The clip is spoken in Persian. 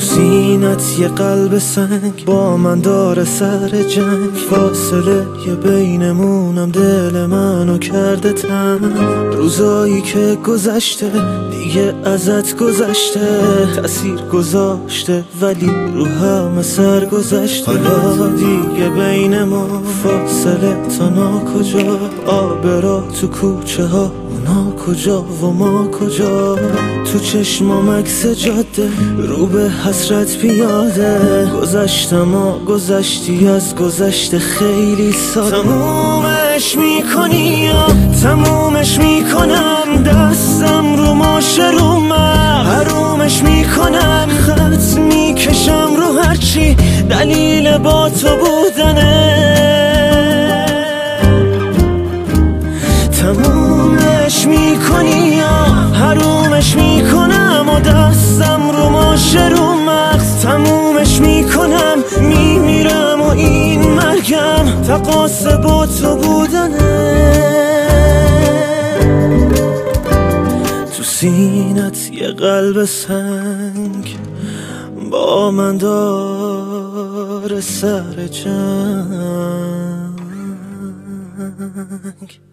سینت یه قلب سنگ با من داره سر جنگ، فاصله یه بینمونم دل منو کرده تنگ. روزایی که گذشته دیگه ازت گذشته، تأثیر گذاشته ولی رو همه سر گذشته. حالا دیگه بین ما فاصله تا ناکجا، آبرا تو کوچه ها اونا کجا و ما کجا. تو چشمام عکس جاده رو به حسرت پیاده، گذشتم و گذشتی از گذشته خیلی ساده. تمومش میکنی یا تمومش میکنم، دستم رو ماشه رو من حرومش میکنم، خط میکشم رو هرچی دلیل با تو بودنه. تمومش میکنی یا حرومش میکنم و دستم رو ماشه رو مغز تمومش میکنم، میمیرم و این مرگم تقاص با تو بودنه. تو سینت یه قلب سنگ با من داره سر جنگ.